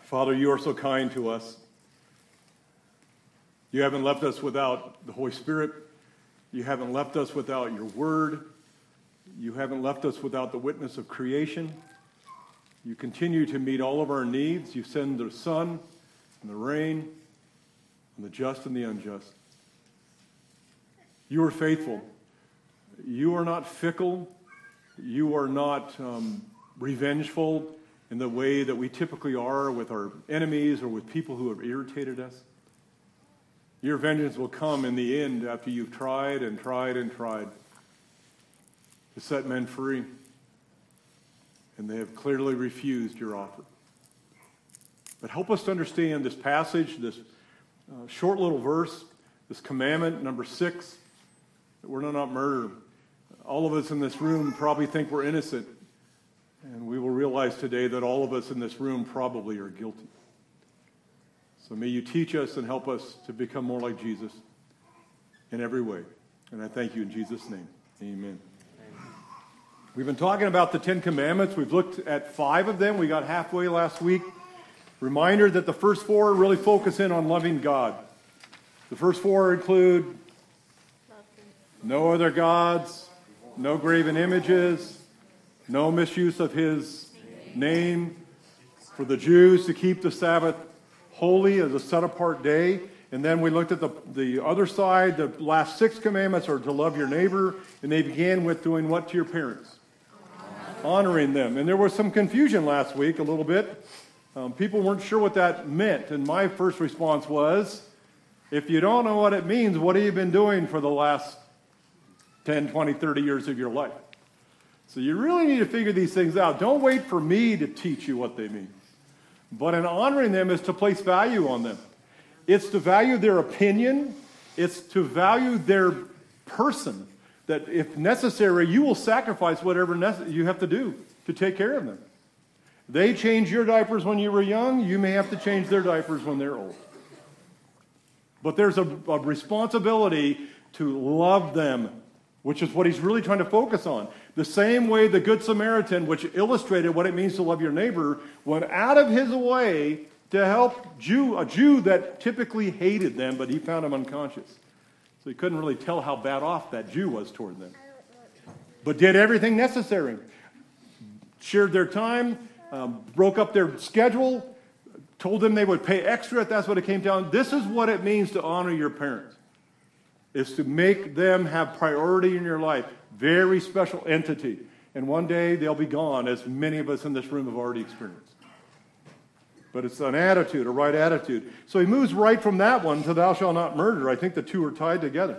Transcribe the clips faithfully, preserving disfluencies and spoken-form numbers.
Father, you are so kind to us. You haven't left us without the Holy Spirit. You haven't left us without your word. You haven't left us without the witness of creation. You continue to meet all of our needs. You send the sun and the rain and the just and the unjust. You are faithful. You are not fickle. You are not um, revengeful in the way that we typically are with our enemies or with people who have irritated us. Your vengeance will come in the end after you've tried and tried and tried to set men free. And they have clearly refused your offer. But help us to understand this passage, this uh, short little verse, this commandment, number six, that we're to not murder. All of us in this room probably think we're innocent. And we will realize today that all of us in this room probably are guilty. So may you teach us and help us to become more like Jesus in every way. And I thank you in Jesus' name. Amen. Amen. We've been talking about the Ten Commandments. We've looked at five of them. We got halfway last week. Reminder that the first four really focus in on loving God. The first four include no other gods, no graven images, no misuse of his name. For the Jews to keep the Sabbath holy as a set-apart day. And then we looked at the, the other side. The last six commandments are to love your neighbor. And they began with doing what to your parents? Honoring them. And there was some confusion last week a little bit. Um, people weren't sure what that meant. And my first response was, if you don't know what it means, what have you been doing for the last ten, twenty, thirty years of your life? So you really need to figure these things out. Don't wait for me to teach you what they mean. But in honoring them is to place value on them. It's to value their opinion. It's to value their person. That if necessary, you will sacrifice whatever nece- you have to do to take care of them. They changed your diapers when you were young. You may have to change their diapers when they're old. But there's a, a responsibility to love them, which is what he's really trying to focus on. The same way the Good Samaritan, which illustrated what it means to love your neighbor, went out of his way to help Jew, a Jew that typically hated them, but he found him unconscious. So he couldn't really tell how bad off that Jew was toward them. But did everything necessary. Shared their time, um, broke up their schedule, told them they would pay extra if that's what it came down. This is what it means to honor your parents. Is to make them have priority in your life. Very special entity. And one day they'll be gone, as many of us in this room have already experienced. But it's an attitude, a right attitude. So he moves right from that one to thou shalt not murder. I think the two are tied together.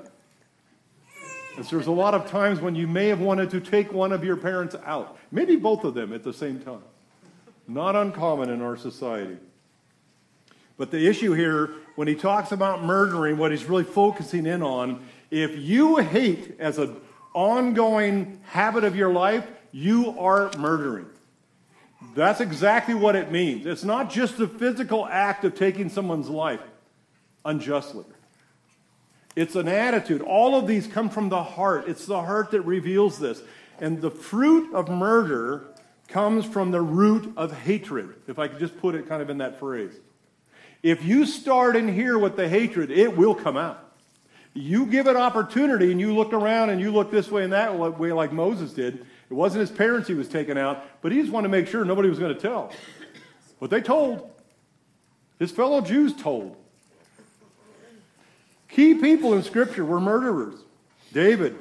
And so there's a lot of times when you may have wanted to take one of your parents out. Maybe both of them at the same time. Not uncommon in our society. But the issue here, when he talks about murdering, what he's really focusing in on, if you hate as an ongoing habit of your life, you are murdering. That's exactly what it means. It's not just the physical act of taking someone's life unjustly. It's an attitude. All of these come from the heart. It's the heart that reveals this. And the fruit of murder comes from the root of hatred, if I could just put it kind of in that phrase. If you start in here with the hatred, it will come out. You give it opportunity and you look around and you look this way and that way like Moses did. It wasn't his parents he was taking out, but he just wanted to make sure nobody was going to tell. But they told. His fellow Jews told. Key people in Scripture were murderers. David.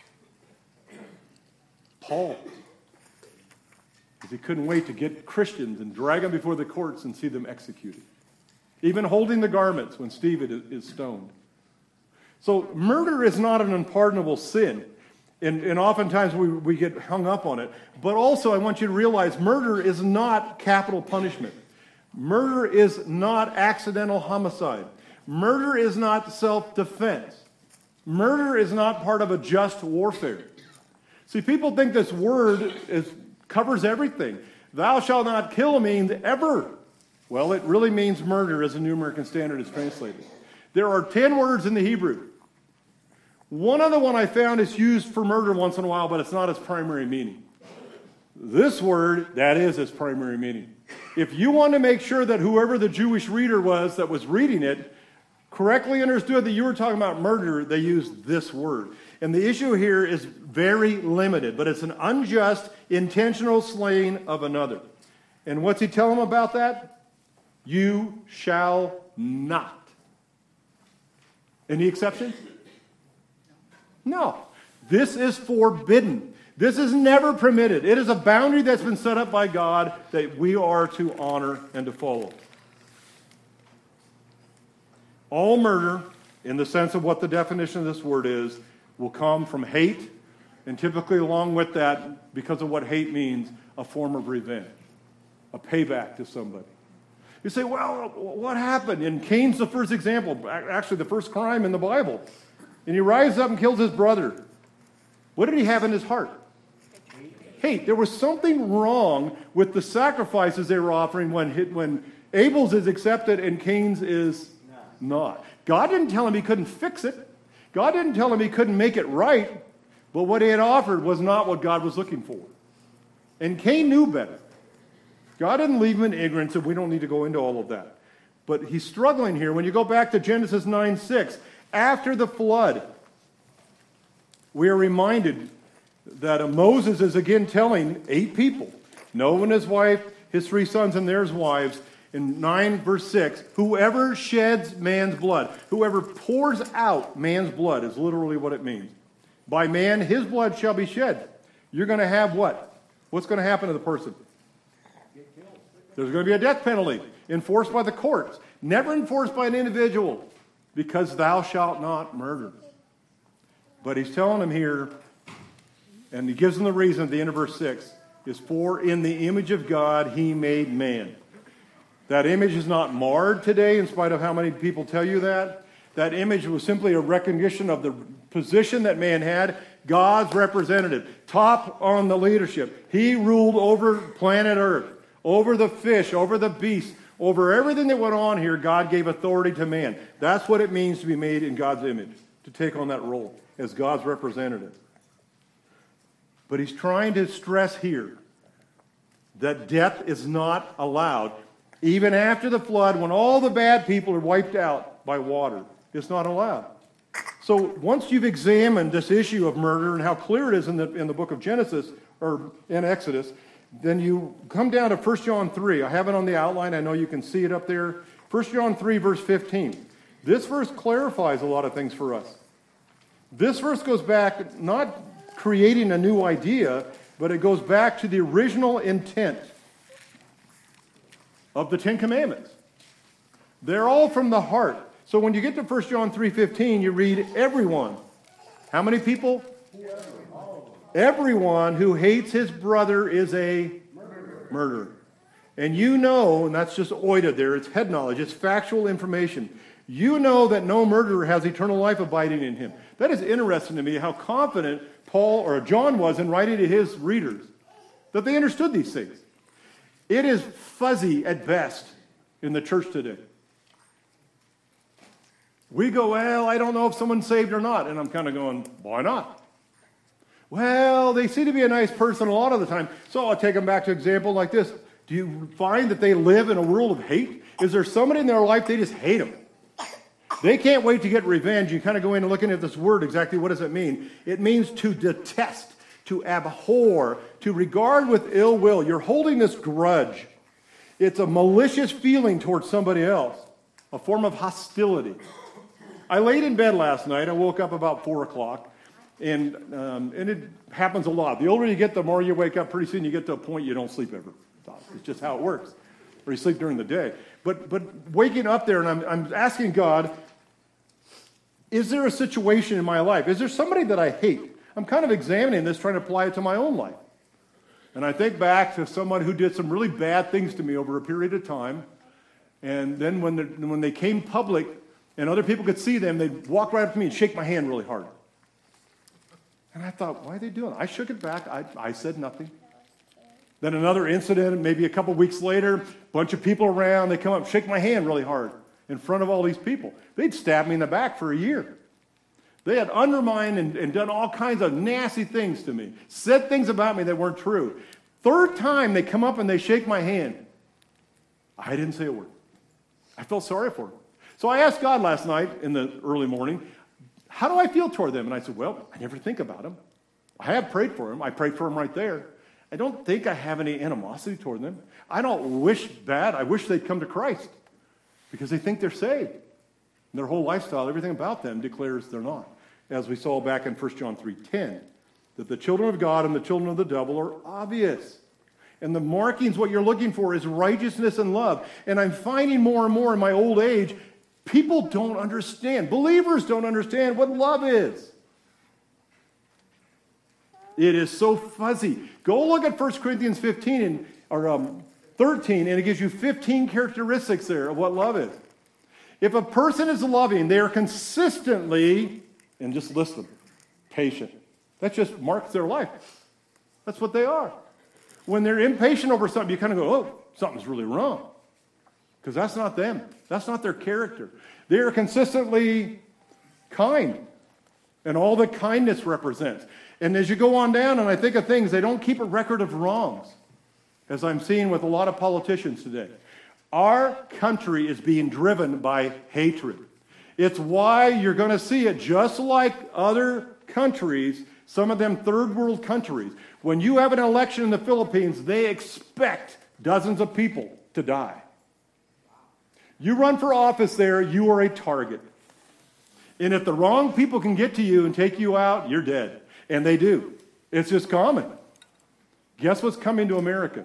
Paul. Because he couldn't wait to get Christians and drag them before the courts and see them executed. Even holding the garments when Stephen is stoned. So murder is not an unpardonable sin. And, and oftentimes we, we get hung up on it. But also I want you to realize murder is not capital punishment. Murder is not accidental homicide. Murder is not self-defense. Murder is not part of a just warfare. See, people think this word is, covers everything. Thou shalt not kill means ever. Well, it really means murder as the New American Standard is translated. There are ten words in the Hebrew. One other one I found is used for murder once in a while, but it's not its primary meaning. This word, that is its primary meaning. if you want to make sure that whoever the Jewish reader was that was reading it correctly understood that you were talking about murder, they used this word. And the issue here is very limited, but it's an unjust, intentional slaying of another. And what's he tell them about that? You shall not. Any exceptions? No. This is forbidden. This is never permitted. It is a boundary that's been set up by God that we are to honor and to follow. All murder, in the sense of what the definition of this word is, will come from hate, and typically along with that, because of what hate means, a form of revenge, a payback to somebody. You say, well, what happened? And Cain's the first example, actually the first crime in the Bible. And he rises up and kills his brother. What did he have in his heart? Hate. There was something wrong with the sacrifices they were offering when, when Abel's is accepted and Cain's is not. God didn't tell him he couldn't fix it. God didn't tell him he couldn't make it right. But what he had offered was not what God was looking for. And Cain knew better. God didn't leave him in ignorance, and we don't need to go into all of that. But he's struggling here. When you go back to Genesis nine six, after the flood, we are reminded that Moses is again telling eight people, Noah and his wife, his three sons and their wives, in nine verse six, whoever sheds man's blood, whoever pours out man's blood is literally what it means. By man, his blood shall be shed. You're going to have what? What's going to happen to the person? There's going to be a death penalty enforced by the courts, never enforced by an individual, because thou shalt not murder. But he's telling them here, and he gives them the reason at the end of verse six, is for in the image of God he made man. That image is not marred today, in spite of how many people tell you that. That image was simply a recognition of the position that man had, God's representative, top on the leadership. He ruled over planet Earth, over the fish, over the beasts, over everything that went on here. God gave authority to man. That's what it means to be made in God's image, to take on that role as God's representative. But he's trying to stress here that death is not allowed. Even after the flood, when all the bad people are wiped out by water, it's not allowed. So once you've examined this issue of murder and how clear it is in the, in the book of Genesis, or in Exodus, then you come down to First John three. I have it on the outline. I know you can see it up there. First John three, verse fifteen. This verse clarifies a lot of things for us. This verse goes back, not creating a new idea, but it goes back to the original intent of the Ten Commandments. They're all from the heart. So when you get to First John three fifteen, you read everyone. How many people? Everyone who hates his brother is a murderer. murderer. And you know, and that's just oida there, it's head knowledge, it's factual information. You know that no murderer has eternal life abiding in him. That is interesting to me, how confident Paul or John was in writing to his readers, that they understood these things. It is fuzzy at best in the church today. We go, well, I don't know if someone's saved or not. And I'm kind of going, why not? Well, they seem to be a nice person a lot of the time. So I'll take them back to an example like this. Do you find that they live in a world of hate? Is there somebody in their life they just hate them? They can't wait to get revenge. You kind of go in and looking at this word, exactly what does it mean? It means to detest, to abhor, to regard with ill will. You're holding this grudge. It's a malicious feeling towards somebody else, a form of hostility. I laid in bed last night. I woke up about four o'clock, and um, and it happens a lot. The older you get, the more you wake up. Pretty soon you get to a point you don't sleep ever. It's just how it works. Or you sleep during the day. But but waking up there, and I'm I'm asking God, is there a situation in my life? Is there somebody that I hate? I'm kind of examining this, trying to apply it to my own life. And I think back to someone who did some really bad things to me over a period of time. And then when, when they came public and other people could see them, they'd walk right up to me and shake my hand really hard. And I thought, why are they doing it? I shook it back. I, I said nothing. Then another incident, maybe a couple weeks later, a bunch of people around, they come up and shake my hand really hard in front of all these people. They'd stab me in the back for a year. They had undermined and, and done all kinds of nasty things to me, said things about me that weren't true. Third time they come up and they shake my hand. I didn't say a word. I felt sorry for them. So I asked God last night in the early morning, how do I feel toward them? And I said, well, I never think about them. I have prayed for them. I prayed for them right there. I don't think I have any animosity toward them. I don't wish bad. I wish they'd come to Christ because they think they're saved. And their whole lifestyle, everything about them declares they're not. As we saw back in First John three ten, that the children of God and the children of the devil are obvious. And the markings, what you're looking for is righteousness and love. And I'm finding more and more in my old age, people don't understand. Believers don't understand what love is. It is so fuzzy. Go look at First Corinthians fifteen and, or um, thirteen, and it gives you fifteen characteristics there of what love is. If a person is loving, they are consistently, and just list them, patient. That just marks their life. That's what they are. When they're impatient over something, you kind of go, oh, something's really wrong. Because that's not them. That's not their character. They are consistently kind. And all that kindness represents. And as you go on down, and I think of things, they don't keep a record of wrongs. As I'm seeing with a lot of politicians today. Our country is being driven by hatred. It's why you're going to see it just like other countries, some of them third world countries. When you have an election in the Philippines, they expect dozens of people to die. You run for office there, you are a target. And if the wrong people can get to you and take you out, you're dead. And they do. It's just common. Guess what's coming to America?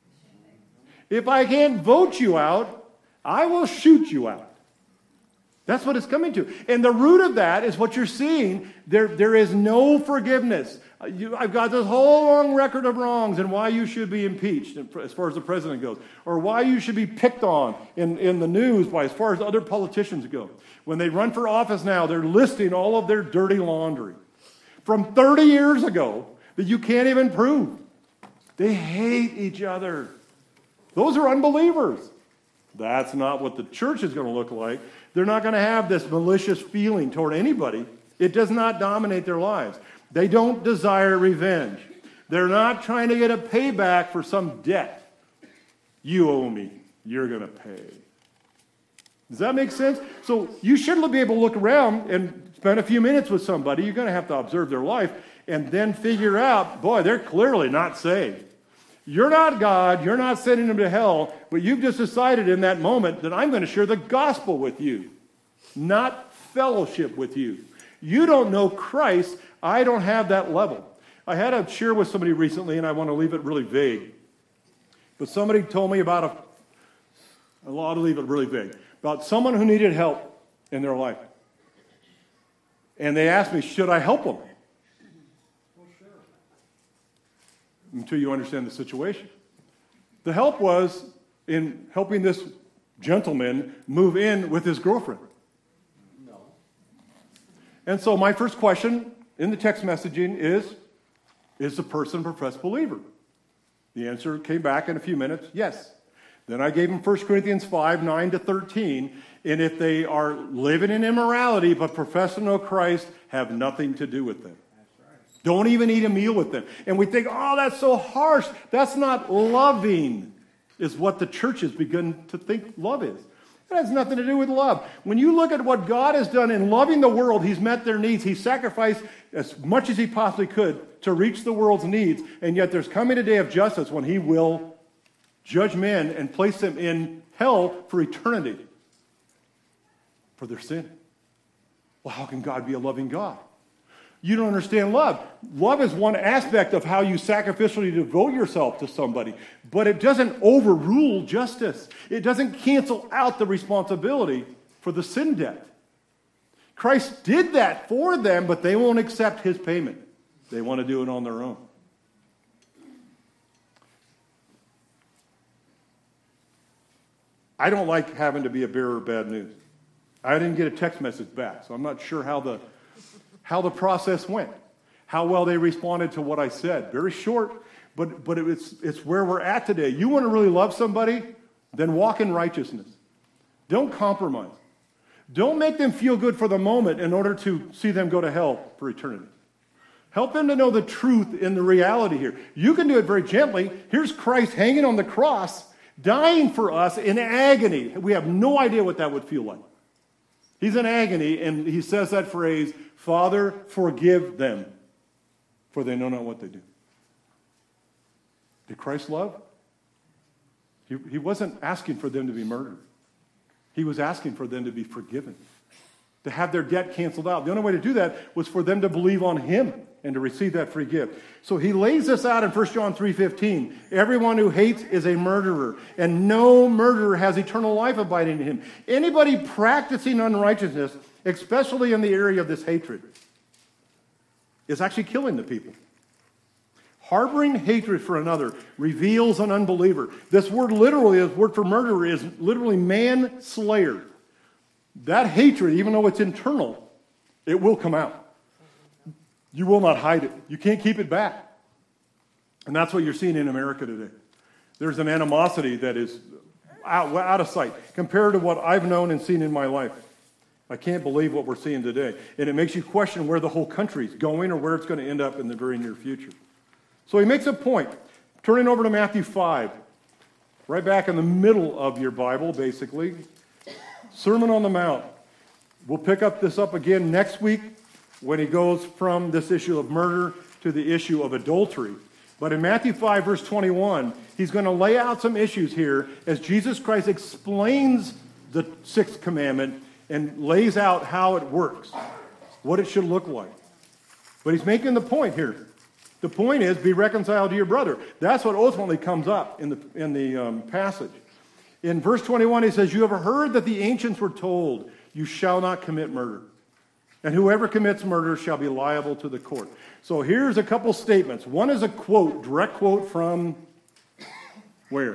If I can't vote you out, I will shoot you out. That's what it's coming to. And the root of that is what you're seeing. There, there is no forgiveness. You, I've got this whole long record of wrongs and why you should be impeached as far as the president goes. Or why you should be picked on in, in the news by as far as other politicians go. When they run for office now, they're listing all of their dirty laundry. From thirty years ago that you can't even prove. They hate each other. Those are unbelievers. That's not what the church is going to look like. They're not going to have this malicious feeling toward anybody. It does not dominate their lives. They don't desire revenge. They're not trying to get a payback for some debt. You owe me. You're going to pay. Does that make sense? So you should be able to look around and spend a few minutes with somebody. You're going to have to observe their life and then figure out, boy, they're clearly not saved. You're not God, you're not sending them to hell, but you've just decided in that moment that I'm going to share the gospel with you, not fellowship with you. You don't know Christ, I don't have that level. I had to share with somebody recently, and I want to leave it really vague. But somebody told me about a, I ought to leave it really vague, about someone who needed help in their life. And they asked me, should I help them? Until you understand the situation. The help was in helping this gentleman move in with his girlfriend. No. And so my first question in the text messaging is, is the person a professed believer? The answer came back in a few minutes, yes. Then I gave him First Corinthians five, nine to thirteen, and if they are living in immorality but profess to know Christ, have nothing to do with them. Don't even eat a meal with them. And we think, oh, that's so harsh. That's not loving, is what the church has begun to think love is. It has nothing to do with love. When you look at what God has done in loving the world, He's met their needs. He sacrificed as much as He possibly could to reach the world's needs. And yet there's coming a day of justice when He will judge men and place them in hell for eternity for their sin. Well, how can God be a loving God? You don't understand love. Love is one aspect of how you sacrificially devote yourself to somebody, but it doesn't overrule justice. It doesn't cancel out the responsibility for the sin debt. Christ did that for them, but they won't accept His payment. They want to do it on their own. I don't like having to be a bearer of bad news. I didn't get a text message back, so I'm not sure how the how the process went, how well they responded to what I said. Very short, but but it's it's where we're at today. You want to really love somebody? Then walk in righteousness. Don't compromise. Don't make them feel good for the moment in order to see them go to hell for eternity. Help them to know the truth in the reality here. You can do it very gently. Here's Christ hanging on the cross. dying for us in agony. We have no idea what that would feel like. He's in agony, and he says that phrase, Father, forgive them, for they know not what they do. Did Christ love? He, he wasn't asking for them to be murdered. He was asking for them to be forgiven, to have their debt canceled out. The only way to do that was for them to believe on him and to receive that free gift. So he lays this out in First John three fifteen. Everyone who hates is a murderer, and no murderer has eternal life abiding in him. Anybody practicing unrighteousness, especially in the area of this hatred, is actually killing the people. Harboring hatred for another reveals an unbeliever. This word literally, this word for murderer, is literally manslayer. That hatred, even though it's internal, it will come out. You will not hide it. You can't keep it back. And that's what you're seeing in America today. There's an animosity that is out, out of sight compared to what I've known and seen in my life. I can't believe what we're seeing today. And it makes you question where the whole country's going or where it's going to end up in the very near future. So he makes a point. Turning over to Matthew five, right back in the middle of your Bible, basically. Sermon on the Mount. We'll pick up this up again next week when he goes from this issue of murder to the issue of adultery. But in Matthew five, verse twenty-one, he's going to lay out some issues here as Jesus Christ explains the sixth commandment and lays out how it works, what it should look like. But he's making the point here. The point is, be reconciled to your brother. That's what ultimately comes up in the, in the um, passage. In verse twenty-one, he says, you have heard that the ancients were told, you shall not commit murder. And whoever commits murder shall be liable to the court. So here's a couple statements. One is a quote, direct quote from where?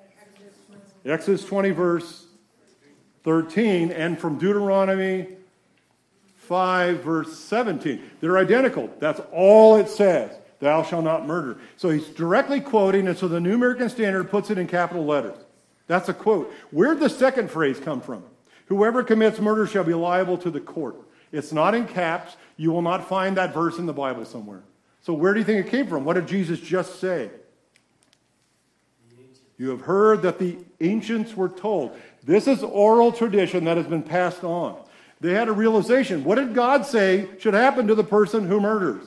Exodus twenty, verse thirteen, and from Deuteronomy five, verse seventeen. They're identical. That's all it says. Thou shalt not murder. So he's directly quoting, and so the New American Standard puts it in capital letters. That's a quote. Where'd the second phrase come from? Whoever commits murder shall be liable to the court. It's not in caps. You will not find that verse in the Bible somewhere. So where do you think it came from? What did Jesus just say? You have heard that the ancients were told. This is oral tradition that has been passed on. They had a realization. What did God say should happen to the person who murders?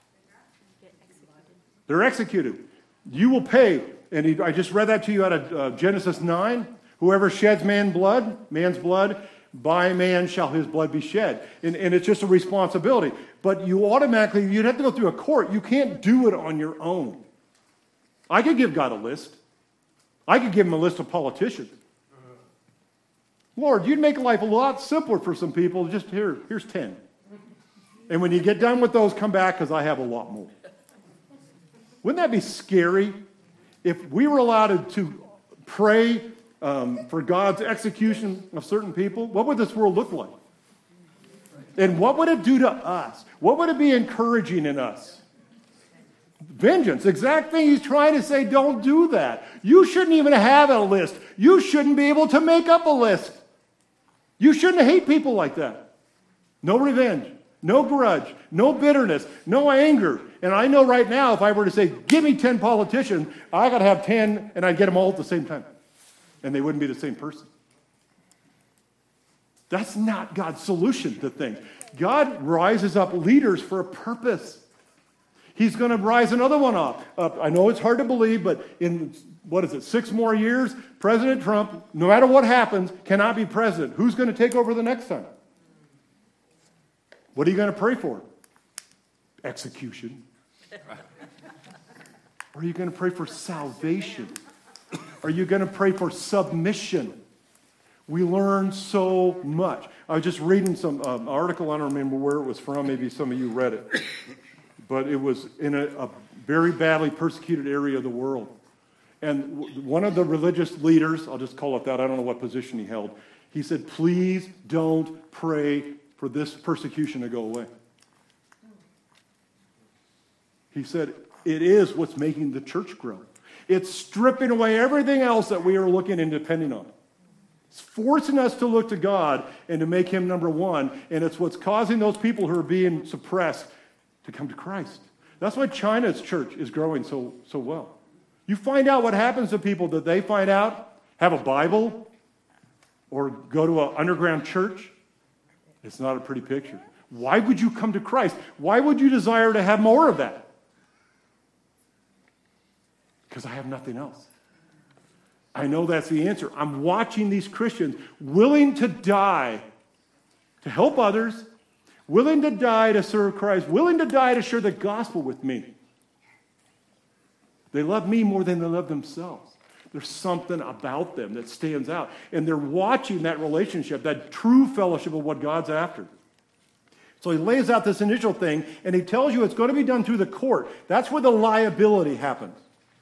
They're executed. You will pay. And he, I just read that to you out of uh, Genesis nine. Whoever sheds man blood, man's blood, by man shall his blood be shed. And, and it's just a responsibility. But you automatically, you'd have to go through a court. You can't do it on your own. I could give God a list. I could give him a list of politicians. Lord, you'd make life a lot simpler for some people. Just here, here's ten. And when you get done with those, come back because I have a lot more. Wouldn't that be scary if we were allowed to pray um, for God's execution of certain people? What would this world look like? And what would it do to us? What would it be encouraging in us? Vengeance. Exact thing he's trying to say, don't do that. You shouldn't even have a list. You shouldn't be able to make up a list. You shouldn't hate people like that. No revenge, no grudge, no bitterness, no anger. And I know right now, if I were to say, give me ten politicians, I got to have ten, and I'd get them all at the same time. And they wouldn't be the same person. That's not God's solution to things. God rises up leaders for a purpose. He's going to rise another one up. up. I know it's hard to believe, but in, what is it, six more years, President Trump, no matter what happens, cannot be president. Who's going to take over the next time? What are you going to pray for? Execution. Or are you going to pray for salvation? Are you going to pray for submission? We learn so much. I was just reading some um, article, I don't remember where it was from, maybe some of you read it. But it was in a, a very badly persecuted area of the world. And w- one of the religious leaders, I'll just call it that, I don't know what position he held, he said, please don't pray for this persecution to go away. He said, it is what's making the church grow. It's stripping away everything else that we are looking and depending on. It's forcing us to look to God and to make him number one. And it's what's causing those people who are being suppressed to come to Christ. That's why China's church is growing so, so well. You find out what happens to people that they find out, have a Bible, or go to an underground church. It's not a pretty picture. Why would you come to Christ? Why would you desire to have more of that? Because I have nothing else. I know that's the answer. I'm watching these Christians willing to die to help others, willing to die to serve Christ, willing to die to share the gospel with me. They love me more than they love themselves. There's something about them that stands out. And they're watching that relationship, that true fellowship of what God's after. So he lays out this initial thing, and he tells you it's going to be done through the court. That's where the liability happens.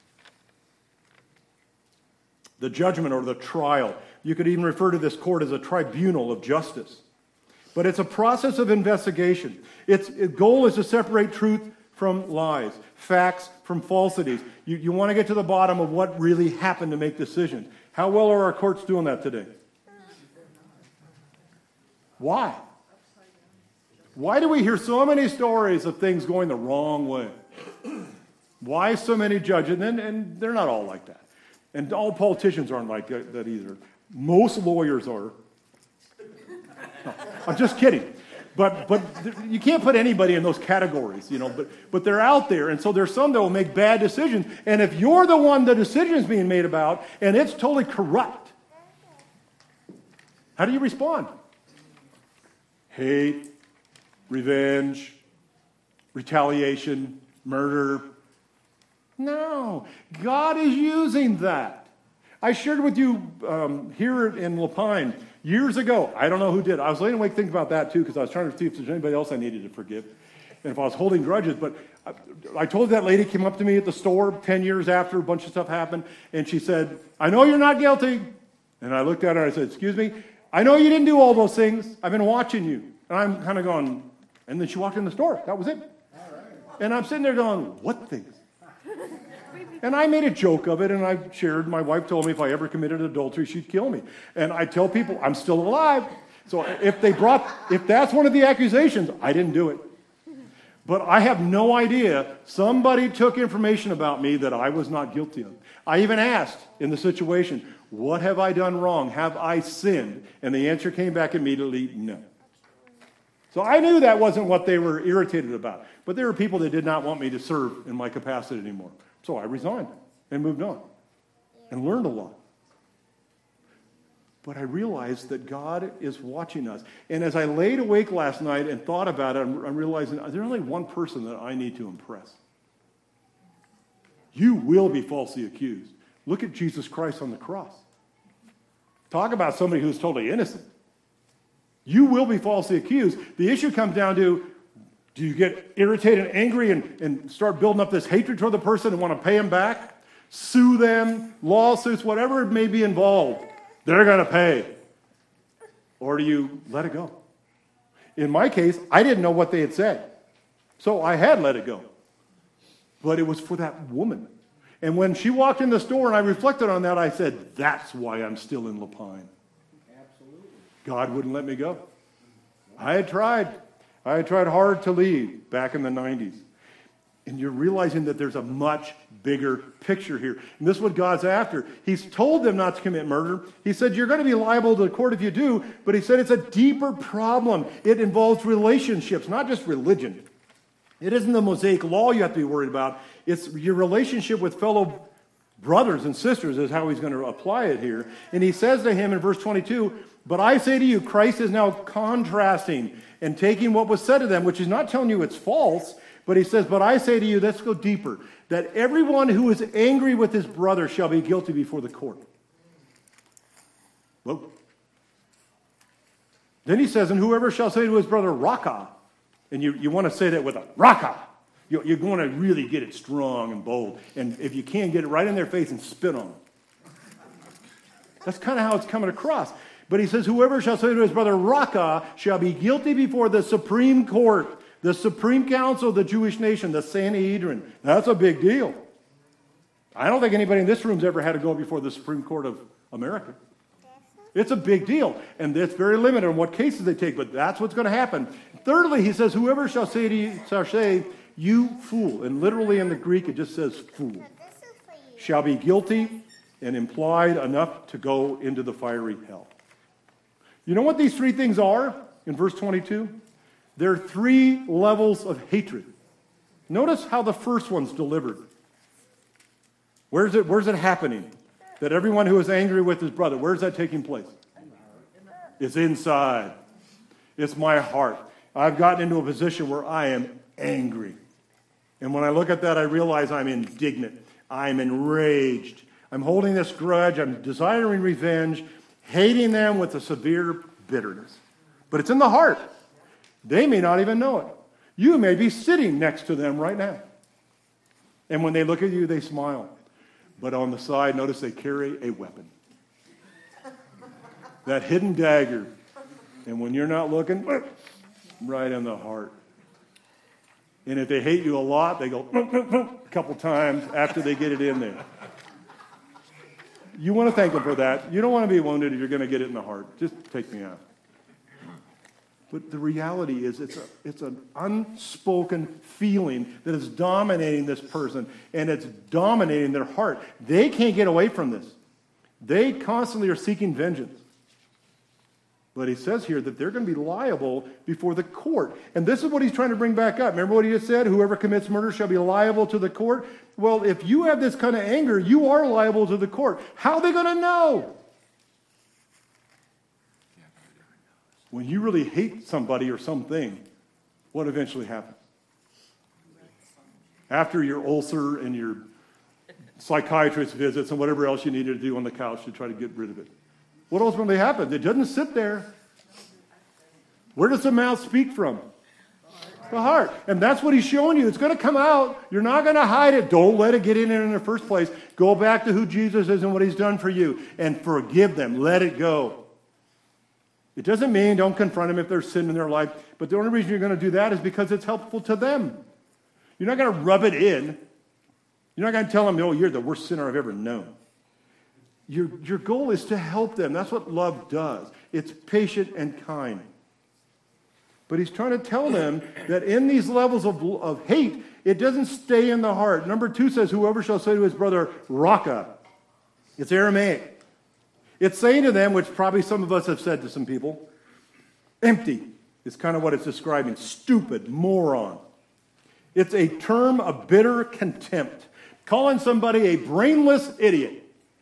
The judgment or the trial. You could even refer to this court as a tribunal of justice. But it's a process of investigation. Its goal is to separate truth from lies, facts from falsities. You, you want to get to the bottom of what really happened to make decisions. How well are our courts doing that today? Why? Why do we hear so many stories of things going the wrong way? Why so many judges? And, and they're not all like that. And all politicians aren't like that either. Most lawyers are. No, I'm just kidding. But but you can't put anybody in those categories, you know. But but they're out there, and so there's some that will make bad decisions. And if you're the one the decision is being made about, and it's totally corrupt, how do you respond? Hate, revenge, retaliation, murder. No, God is using that. I shared with you um, here in La Pine years ago. I don't know who did. I was laying awake thinking about that too because I was trying to see if there's anybody else I needed to forgive and if I was holding grudges. But I, I told that lady came up to me at the store ten years after a bunch of stuff happened, and she said, "I know you're not guilty." And I looked at her and I said, "Excuse me, I know you didn't do all those things. I've been watching you." And I'm kind of going, and then she walked in the store. That was it. And I'm sitting there going, "What things?" And I made a joke of it, and I shared. My wife told me if I ever committed adultery, she'd kill me. And I tell people I'm still alive. So if they brought, if that's one of the accusations, I didn't do it. But I have no idea. Somebody took information about me that I was not guilty of. I even asked in the situation, "What have I done wrong? Have I sinned?" And the answer came back immediately, "No." So I knew that wasn't what they were irritated about. But there were people that did not want me to serve in my capacity anymore. So I resigned and moved on and learned a lot. But I realized that God is watching us. And as I laid awake last night and thought about it, I'm, I'm realizing there's only one person that I need to impress. You will be falsely accused. Look at Jesus Christ on the cross. Talk about somebody who's totally innocent. You will be falsely accused. The issue comes down to, do you get irritated and angry and, and start building up this hatred toward the person and want to pay them back? Sue them, lawsuits, whatever it may be involved. They're going to pay. Or do you let it go? In my case, I didn't know what they had said. So I had let it go. But it was for that woman. And when she walked in the store and I reflected on that, I said, that's why I'm still in La Pine. Absolutely. God wouldn't let me go. I had tried. I had tried hard to leave back in the nineties. And you're realizing that there's a much bigger picture here. And this is what God's after. He's told them not to commit murder. He said, you're going to be liable to the court if you do. But he said it's a deeper problem. It involves relationships, not just religion. It isn't the Mosaic law you have to be worried about. It's your relationship with fellow brothers and sisters is how he's going to apply it here. And he says to him in verse twenty-two, but I say to you, Christ is now contrasting and taking what was said to them, which is not telling you it's false, but he says, but I say to you, let's go deeper, that everyone who is angry with his brother shall be guilty before the court. Whoa. Then he says, and whoever shall say to his brother, Raka, and you, you want to say that with a Raka, you, you're going to really get it strong and bold, and if you can, get it right in their face and spit on them. That's kind of how it's coming across. But he says, whoever shall say to his brother, Raka, shall be guilty before the Supreme Court, the Supreme Council of the Jewish nation, the Sanhedrin. That's a big deal. I don't think anybody in this room's ever had to go before the Supreme Court of America. It's a big deal, and it's very limited on what cases they take, but that's what's going to happen. Thirdly, he says, whoever shall say to you, shall say, you fool. And literally in the Greek, it just says fool. shall be guilty and implied enough to go into the fiery hell. You know what these three things are in verse twenty-two? There are three levels of hatred. Notice how the first one's delivered. Where's it, where's it happening? That everyone who is angry with his brother, where's that taking place? It's inside. It's my heart. I've gotten into a position where I am angry. And when I look at that, I realize I'm indignant. I'm enraged. I'm holding this grudge. I'm desiring revenge, hating them with a severe bitterness. But it's in the heart. They may not even know it. You may be sitting next to them right now. And when they look at you, they smile. But on the side, notice they carry a weapon. That hidden dagger. And when you're not looking, right in the heart. And if they hate you a lot, they go a couple times after they get it in there. You want to thank them for that. You don't want to be wounded if you're going to get it in the heart. Just take me out. But the reality is it's a, it's an unspoken feeling that is dominating this person, and it's dominating their heart. They can't get away from this. They constantly are seeking vengeance. But he says here that they're going to be liable before the court. And this is what he's trying to bring back up. Remember what he just said? Whoever commits murder shall be liable to the court. Well, if you have this kind of anger, you are liable to the court. How are they going to know? When you really hate somebody or something, what eventually happens? After your ulcer and your psychiatrist visits and whatever else you needed to do on the couch to try to get rid of it. What ultimately happens? It doesn't sit there. Where does the mouth speak from? The heart. And that's what he's showing you. It's going to come out. You're not going to hide it. Don't let it get in there in the first place. Go back to who Jesus is and what he's done for you and forgive them. Let it go. It doesn't mean don't confront them if there's sin in their life, but the only reason you're going to do that is because it's helpful to them. You're not going to rub it in. You're not going to tell them, oh, you're the worst sinner I've ever known. Your, your goal is to help them. That's what love does. It's patient and kind. But he's trying to tell them that in these levels of, of hate, it doesn't stay in the heart. Number two says, whoever shall say to his brother, Raka. It's Aramaic. It's saying to them, which probably some of us have said to some people, empty is kind of what it's describing. Stupid, moron. It's a term of bitter contempt. Calling somebody a brainless idiot.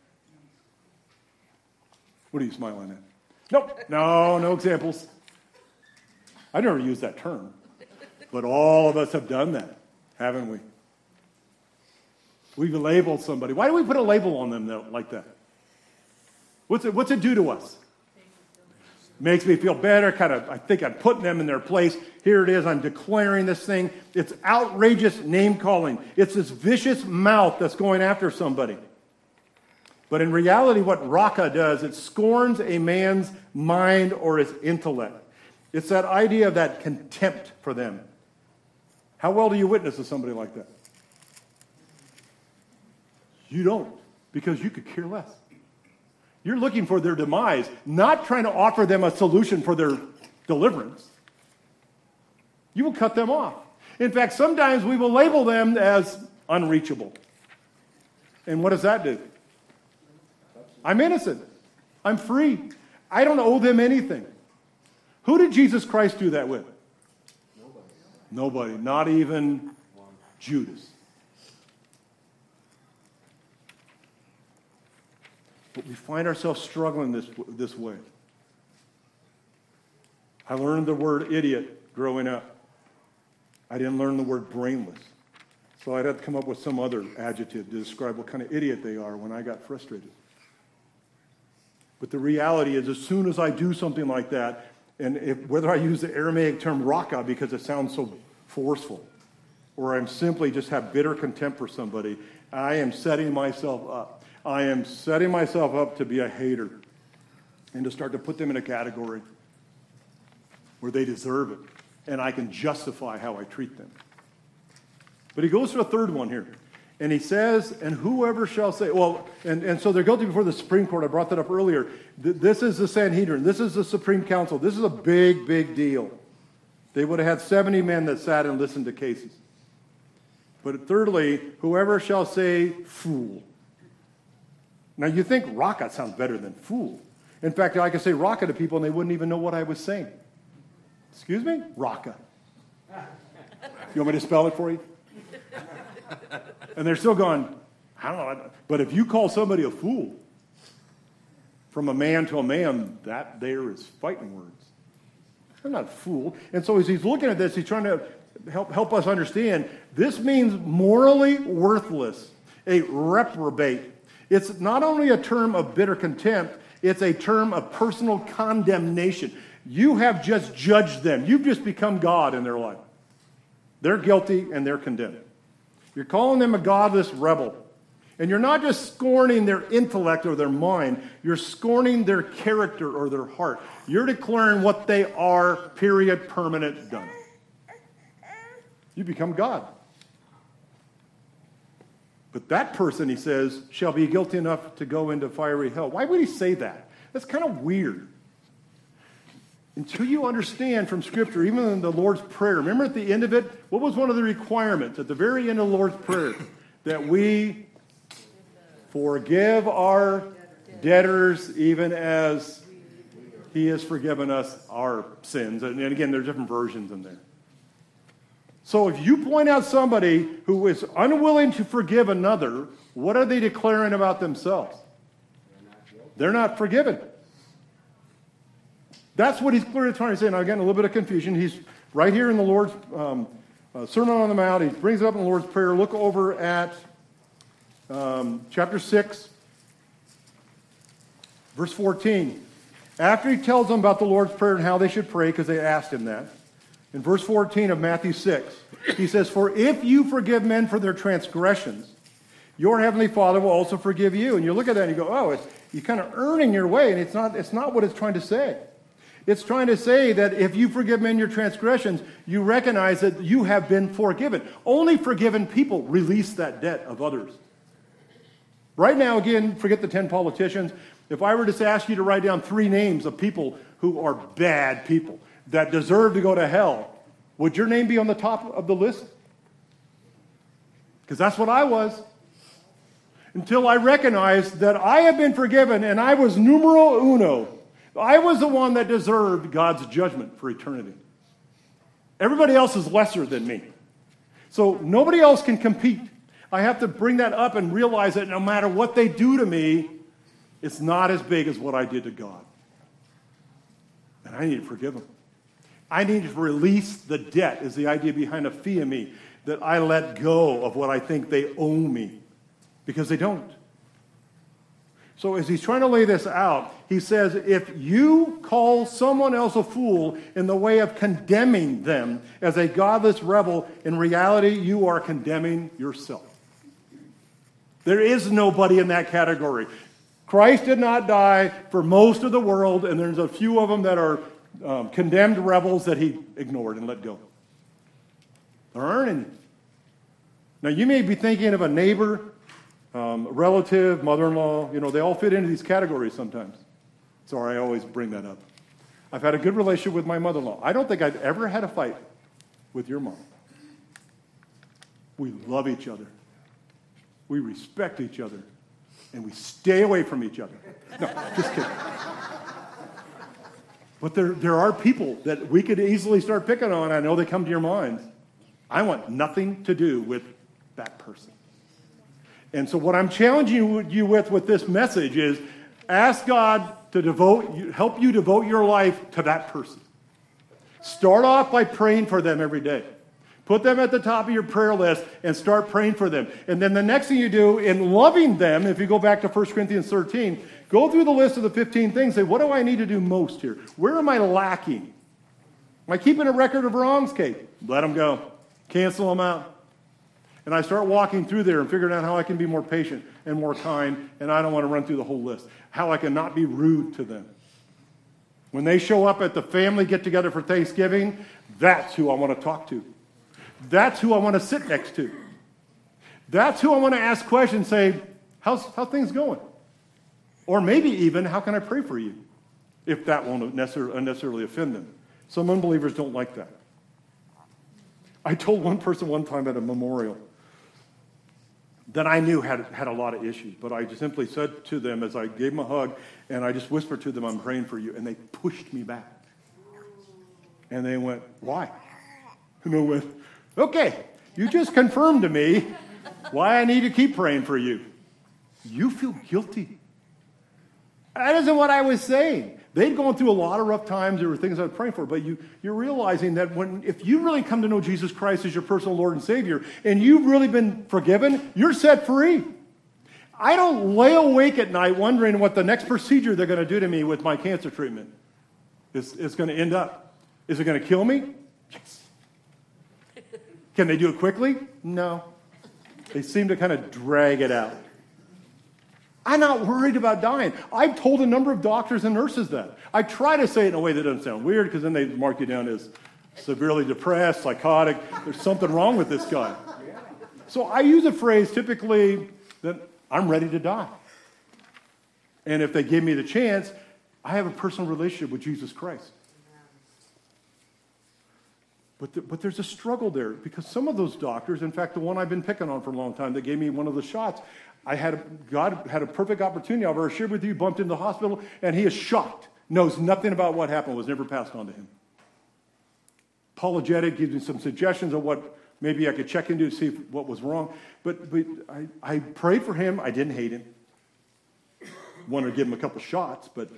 What are you smiling at? Nope. No, no examples. I never used that term. But all of us have done that, haven't we? We've labeled somebody. Why do we put a label on them though, like that? What's it, what's it do to us? Makes me feel better. Kind of, I think I'm putting them in their place. Here it is. I'm declaring this thing. It's outrageous name calling. It's this vicious mouth that's going after somebody. But in reality, what Raka does, it scorns a man's mind or his intellect. It's that idea of that contempt for them. How well do you witness to somebody like that? You don't, because you could care less. You're looking for their demise, not trying to offer them a solution for their deliverance. You will cut them off. In fact, sometimes we will label them as unreachable. And what does that do? I'm innocent. I'm free. I don't owe them anything. Who did Jesus Christ do that with? Nobody. Nobody. Not even Judas. But we find ourselves struggling this, this way. I learned the word idiot growing up. I didn't learn the word brainless. So I'd have to come up with some other adjective to describe what kind of idiot they are when I got frustrated. But the reality is, as soon as I do something like that, and if, whether I use the Aramaic term raka because it sounds so forceful, or I'm simply just have bitter contempt for somebody, I am setting myself up. I am setting myself up to be a hater and to start to put them in a category where they deserve it, and I can justify how I treat them. But he goes to a third one here. And he says, and whoever shall say, well, and, and so they're guilty before the Supreme Court. I brought that up earlier. Th- this is the Sanhedrin. This is the Supreme Council. This is a big, big deal. They would have had seventy men that sat and listened to cases. But thirdly, whoever shall say fool. Now, you think raka sounds better than fool. In fact, I could say raka to people and they wouldn't even know what I was saying. Excuse me? Raka. You want me to spell it for you? And they're still going, I don't know. But if you call somebody a fool, from a man to a man, that there is fighting words. I'm not a fool. And so as he's looking at this, he's trying to help, help us understand, this means morally worthless, a reprobate. It's not only a term of bitter contempt, it's a term of personal condemnation. You have just judged them. You've just become God in their life. They're guilty and they're condemned. You're calling them a godless rebel. And you're not just scorning their intellect or their mind. You're scorning their character or their heart. You're declaring what they are, period, permanent, done. You become God. But that person, he says, shall be guilty enough to go into fiery hell. Why would he say that? That's kind of weird. Until you understand from Scripture, even in the Lord's Prayer, remember at the end of it, what was one of the requirements at the very end of the Lord's Prayer? That we forgive our debtors even as he has forgiven us our sins. And again, there's different versions in there. So if you point out somebody who is unwilling to forgive another, what are they declaring about themselves? They're not forgiven. That's what he's clearly trying to say. Now, again, a little bit of confusion. He's right here in the Lord's um, uh, Sermon on the Mount. He brings it up in the Lord's Prayer. Look over at um, chapter six, verse fourteen. After he tells them about the Lord's Prayer and how they should pray, because they asked him that, in verse fourteen of Matthew six, he says, "For if you forgive men for their transgressions, your heavenly Father will also forgive you." And you look at that and you go, oh, it's, you're kind of earning your way, and it's not, it's not what it's trying to say. It's trying to say that if you forgive men your transgressions, you recognize that you have been forgiven. Only forgiven people release that debt of others. Right now, again, forget the ten politicians. If I were to ask you to write down three names of people who are bad people that deserve to go to hell, would your name be on the top of the list? Because that's what I was. Until I recognized that I have been forgiven and I was numero uno. I was the one that deserved God's judgment for eternity. Everybody else is lesser than me. So nobody else can compete. I have to bring that up and realize that no matter what they do to me, it's not as big as what I did to God. And I need to forgive them. I need to release the debt, is the idea behind a fee in me, that I let go of what I think they owe me, because they don't. So as he's trying to lay this out, he says, if you call someone else a fool in the way of condemning them as a godless rebel, in reality, you are condemning yourself. There is nobody in that category. Christ did not die for most of the world, and there's a few of them that are um, condemned rebels that he ignored and let go. There aren't any. Now, you may be thinking of a neighbor, Um, relative, mother-in-law, you know, they all fit into these categories sometimes. Sorry, I always bring that up. I've had a good relationship with my mother-in-law. I don't think I've ever had a fight with your mom. We love each other. We respect each other. And we stay away from each other. No, just kidding. But there, there are people that we could easily start picking on. I know they come to your minds. I want nothing to do with that person. And so what I'm challenging you with with this message is ask God to devote, help you devote your life to that person. Start off by praying for them every day. Put them at the top of your prayer list and start praying for them. And then the next thing you do in loving them, if you go back to First Corinthians thirteen, go through the list of the fifteen things. Say, what do I need to do most here? Where am I lacking? Am I keeping a record of wrongs, Kate? Let them go. Cancel them out. And I start walking through there and figuring out how I can be more patient and more kind, and I don't want to run through the whole list. How I can not be rude to them. When they show up at the family get-together for Thanksgiving, that's who I want to talk to. That's who I want to sit next to. That's who I want to ask questions, say, how's how things going? Or maybe even, how can I pray for you? If that won't necessarily, unnecessarily offend them. Some unbelievers don't like that. I told one person one time at a memorial, that I knew had, had a lot of issues. But I just simply said to them as I gave them a hug, and I just whispered to them, I'm praying for you. And they pushed me back. And they went, why? And I went, okay, you just confirmed to me why I need to keep praying for you. You feel guilty. That isn't what I was saying. They'd gone through a lot of rough times. There were things I was praying for. But you, you're realizing that when if you really come to know Jesus Christ as your personal Lord and Savior, and you've really been forgiven, you're set free. I don't lay awake at night wondering what the next procedure they're going to do to me with my cancer treatment is, is going to end up. Is it going to kill me? Yes. Can they do it quickly? No. They seem to kind of drag it out. I'm not worried about dying. I've told a number of doctors and nurses that. I try to say it in a way that doesn't sound weird, because then they mark you down as severely depressed, psychotic. There's something wrong with this guy. So I use a phrase typically that I'm ready to die. And if they give me the chance, I have a personal relationship with Jesus Christ. But, the, but there's a struggle there, because some of those doctors, in fact, the one I've been picking on for a long time that gave me one of the shots, I had a, God had a perfect opportunity. I've already shared with you, bumped into the hospital, and he is shocked, knows nothing about what happened, was never passed on to him. Apologetic, gives me some suggestions of what maybe I could check into to see if, what was wrong. But, but I, I prayed for him. I didn't hate him. Wanted to give him a couple shots, but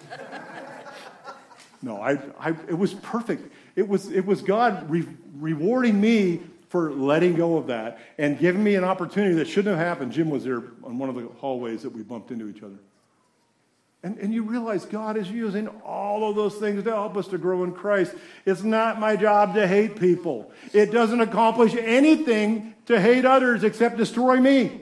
no, I, I, it was perfect. It was, it was God re- rewarding me for letting go of that and giving me an opportunity that shouldn't have happened. Jim was there on one of the hallways that we bumped into each other. And, and you realize God is using all of those things to help us to grow in Christ. It's not my job to hate people. It doesn't accomplish anything to hate others except destroy me.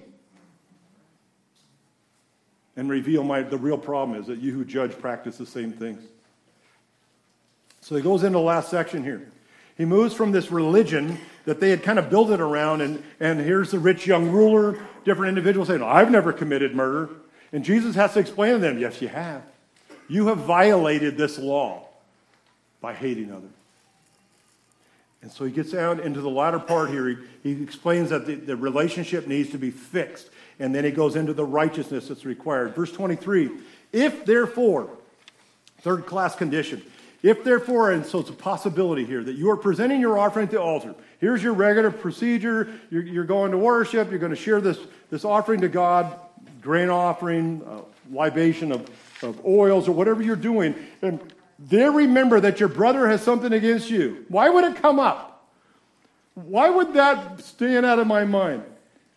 And reveal my, the real problem is that you who judge practice the same things. So he goes into the last section here. He moves from this religion that they had kind of built it around, and, and here's the rich young ruler, different individuals saying, I've never committed murder. And Jesus has to explain to them, yes, you have. You have violated this law by hating others. And so he gets down into the latter part here. He, he explains that the, the relationship needs to be fixed. And then he goes into the righteousness that's required. Verse twenty-three, if therefore, third class condition, if therefore, and so it's a possibility here, that you are presenting your offering at the altar. Here's your regular procedure. You're, you're going to worship. You're going to share this, this offering to God, grain offering, uh, libation of, of oils, or whatever you're doing. And then remember that your brother has something against you. Why would it come up? Why would that stand out of my mind?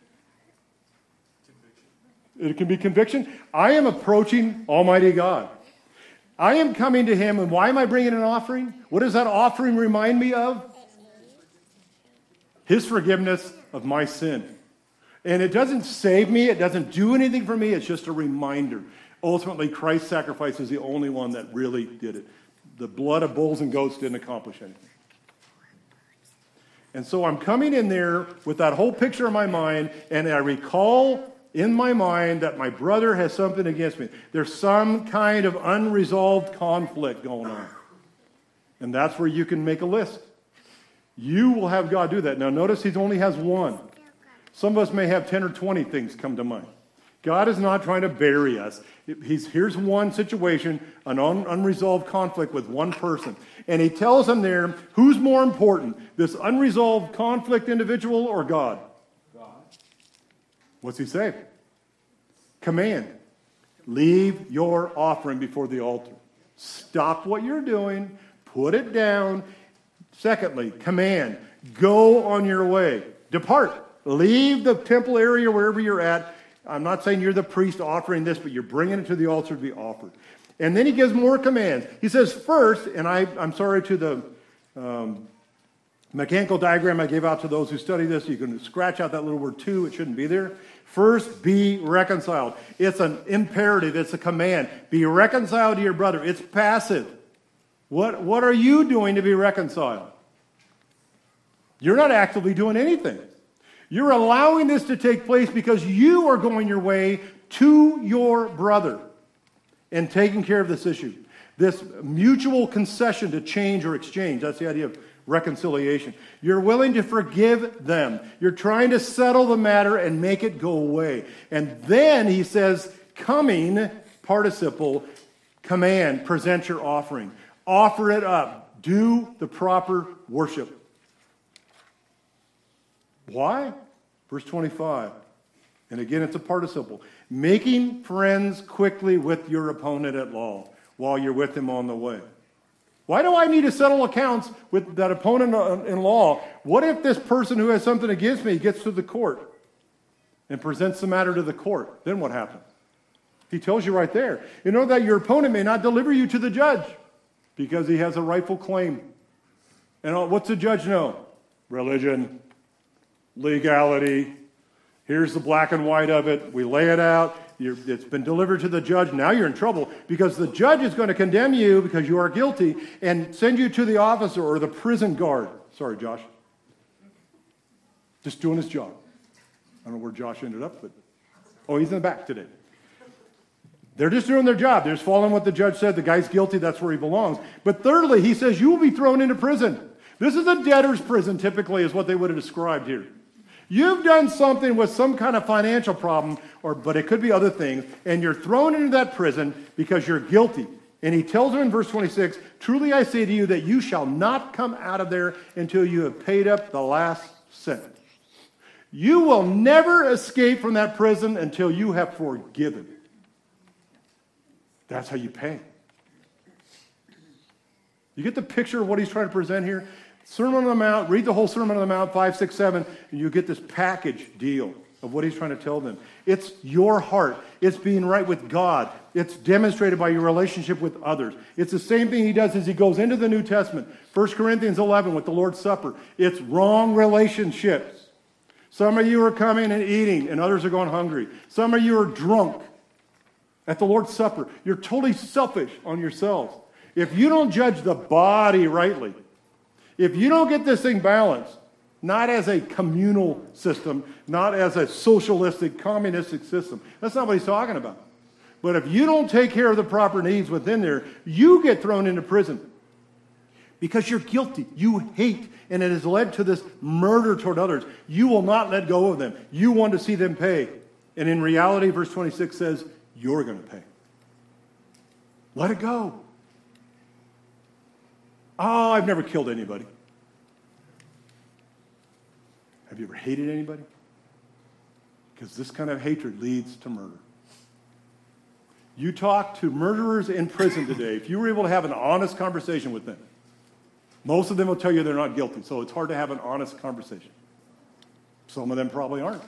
Conviction. It can be conviction. I am approaching Almighty God. I am coming to him, and why am I bringing an offering? What does that offering remind me of? His forgiveness of my sin. And it doesn't save me. It doesn't do anything for me. It's just a reminder. Ultimately, Christ's sacrifice is the only one that really did it. The blood of bulls and goats didn't accomplish anything. And so I'm coming in there with that whole picture in my mind, and I recall in my mind that my brother has something against me. There's some kind of unresolved conflict going on. And that's where you can make a list. You will have God do that. Now notice he only has one. Some of us may have ten or twenty things come to mind. God is not trying to bury us. He's, here's one situation, an un, unresolved conflict with one person. And he tells them there, who's more important, this unresolved conflict individual or God? God. What's he say? Command. Leave your offering before the altar. Stop what you're doing. Put it down. Secondly, command. Go on your way. Depart. Leave the temple area wherever you're at. I'm not saying you're the priest offering this, but you're bringing it to the altar to be offered. And then he gives more commands. He says first, and I, I'm sorry to the um, mechanical diagram I gave out to those who study this. You can scratch out that little word to. It shouldn't be there. First, be reconciled. It's an imperative. It's a command. Be reconciled to your brother. It's passive. What, what are you doing to be reconciled? You're not actively doing anything. You're allowing this to take place because you are going your way to your brother and taking care of this issue. This mutual concession to change or exchange. That's the idea of reconciliation. You're willing to forgive them. You're trying to settle the matter and make it go away. And then he says, coming, participle, command, present your offering. Offer it up. Do the proper worship. Why? Verse twenty-five. And again, it's a participle. Making friends quickly with your opponent at law while you're with him on the way. Why do I need to settle accounts with that opponent in law? What if this person who has something against me gets to the court and presents the matter to the court? Then what happens? He tells you right there. You know that your opponent may not deliver you to the judge because he has a rightful claim. And what's the judge know? Religion, legality. Here's the black and white of it. We lay it out. You're, it's been delivered to the judge. Now you're in trouble because the judge is going to condemn you because you are guilty and send you to the officer or the prison guard. Sorry, Josh. Just doing his job. I don't know where Josh ended up, but oh, he's in the back today. They're just doing their job. They're just following what the judge said. The guy's guilty. That's where he belongs. But thirdly, he says you will be thrown into prison. This is a debtor's prison, typically, is what they would have described here. You've done something with some kind of financial problem, or but it could be other things, and you're thrown into that prison because you're guilty. And he tells them in verse twenty-six, truly I say to you that you shall not come out of there until you have paid up the last cent. You will never escape from that prison until you have forgiven. That's how you pay. You get the picture of what he's trying to present here? Sermon on the Mount, read the whole Sermon on the Mount, five, six, seven, and you get this package deal of what he's trying to tell them. It's your heart. It's being right with God. It's demonstrated by your relationship with others. It's the same thing he does as he goes into the New Testament. First Corinthians eleven with the Lord's Supper. It's wrong relationships. Some of you are coming and eating, and others are going hungry. Some of you are drunk at the Lord's Supper. You're totally selfish on yourselves. If you don't judge the body rightly, if you don't get this thing balanced, not as a communal system, not as a socialistic, communistic system, that's not what he's talking about. But if you don't take care of the proper needs within there, you get thrown into prison because you're guilty. You hate, and it has led to this murder toward others. You will not let go of them. You want to see them pay. And in reality, verse twenty-six says, you're going to pay. Let it go. Oh, I've never killed anybody. Have you ever hated anybody? Because this kind of hatred leads to murder. You talk to murderers in prison today, if you were able to have an honest conversation with them, most of them will tell you they're not guilty, so it's hard to have an honest conversation. Some of them probably aren't.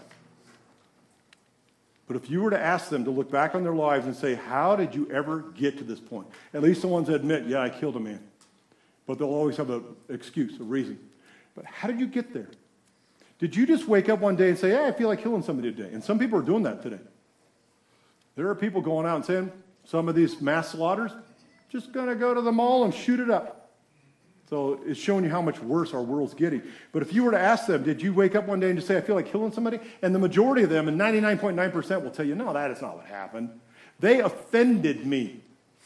But if you were to ask them to look back on their lives and say, how did you ever get to this point? At least the ones that admit, yeah, I killed a man. But they'll always have an excuse, a reason. But how did you get there? Did you just wake up one day and say, hey, I feel like killing somebody today? And some people are doing that today. There are people going out and saying, some of these mass slaughters, just going to go to the mall and shoot it up. So it's showing you how much worse our world's getting. But if you were to ask them, did you wake up one day and just say, I feel like killing somebody? And the majority of them, and ninety-nine point nine percent will tell you, no, that is not what happened. They offended me.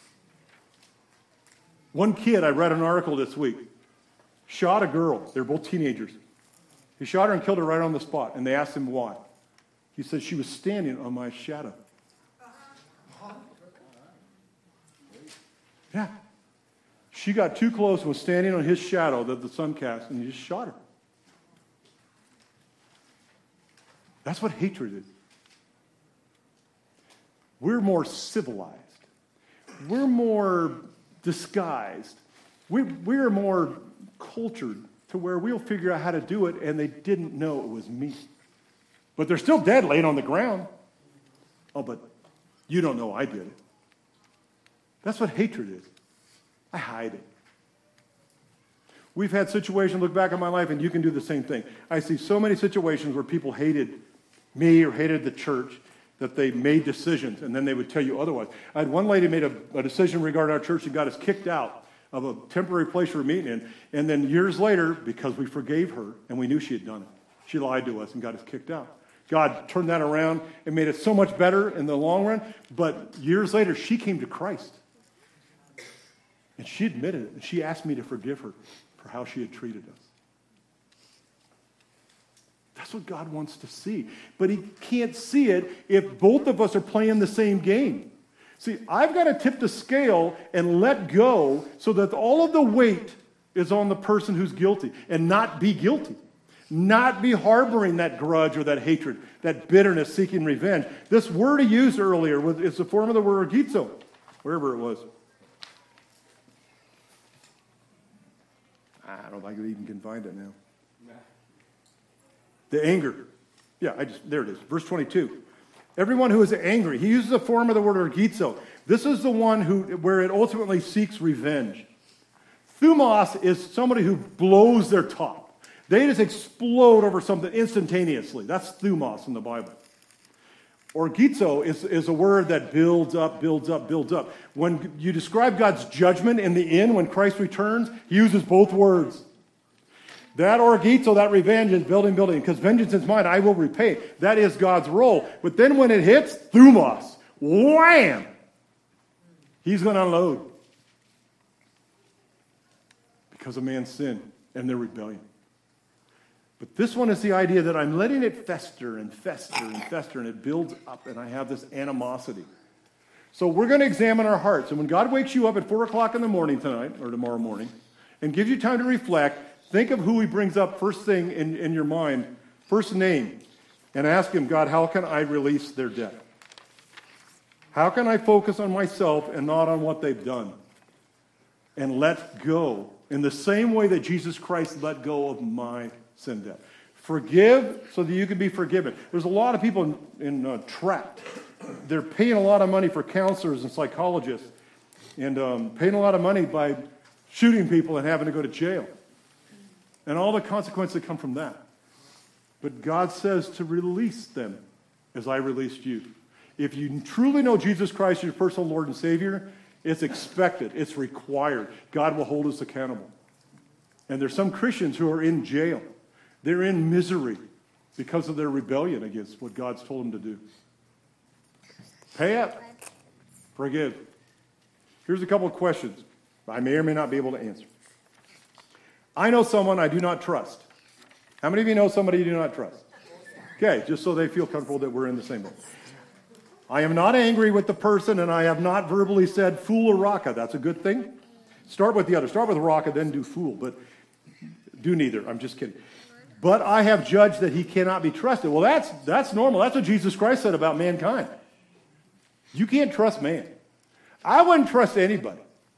One kid, I read an article this week, shot a girl. They're both teenagers. He shot her and killed her right on the spot, and they asked him why. He said, she was standing on my shadow. Yeah. She got too close and was standing on his shadow that the sun cast, and he just shot her. That's what hatred is. We're more civilized. We're more disguised. We, we're more cultured to where we'll figure out how to do it, and they didn't know it was me. But they're still dead, laying on the ground. Oh, but you don't know I did it. That's what hatred is. I hide it. We've had situations, look back on my life, and you can do the same thing. I see so many situations where people hated me or hated the church that they made decisions, and then they would tell you otherwise. I had one lady made a, a decision regarding our church and got us kicked out of a temporary place we were meeting in, and then years later, because we forgave her, and we knew she had done it, she lied to us and got us kicked out. God turned that around and made it so much better in the long run, but years later, she came to Christ. And she admitted it, and she asked me to forgive her for how she had treated us. That's what God wants to see. But he can't see it if both of us are playing the same game. See, I've got to tip the scale and let go so that all of the weight is on the person who's guilty and not be guilty. Not be harboring that grudge or that hatred, that bitterness, seeking revenge. This word he used earlier was, is the form of the word orgizo, wherever it was. I don't think I even can find it now. The anger. Yeah, I just there it is. Verse twenty-two. Everyone who is angry. He uses the form of the word orgizo. This is the one who where it ultimately seeks revenge. Thumos is somebody who blows their top. They just explode over something instantaneously. That's thumos in the Bible. Orgizo is, is a word that builds up, builds up, builds up. When you describe God's judgment in the end, when Christ returns, he uses both words. That orgizo, that revenge is building, building. Because vengeance is mine, I will repay. That is God's role. But then when it hits, thumos, wham! He's going to unload. Because of man's sin and their rebellion. But this one is the idea that I'm letting it fester and fester and fester, and it builds up, and I have this animosity. So we're going to examine our hearts. And when God wakes you up at four o'clock in the morning tonight, or tomorrow morning, and gives you time to reflect, think of who he brings up first thing in, in your mind, first name, and ask him, God, how can I release their debt? How can I focus on myself and not on what they've done? And let go in the same way that Jesus Christ let go of my sin debt. Forgive so that you can be forgiven. There's a lot of people in, in uh, trapped. They're paying a lot of money for counselors and psychologists and um, paying a lot of money by shooting people and having to go to jail. And all the consequences that come from that. But God says to release them as I released you. If you truly know Jesus Christ as your personal Lord and Savior, it's expected. It's required. God will hold us accountable. And there's some Christians who are in jail. They're in misery because of their rebellion against what God's told them to do. Pay up. Forgive. Here's a couple of questions I may or may not be able to answer. I know someone I do not trust. How many of you know somebody you do not trust? Okay, just so they feel comfortable that we're in the same boat. I am not angry with the person, and I have not verbally said fool or raka. That's a good thing. Start with the other. Start with raka, then do fool. But do neither. I'm just kidding. But I have judged that he cannot be trusted. Well, that's that's normal. That's what Jesus Christ said about mankind. You can't trust man. I wouldn't trust anybody.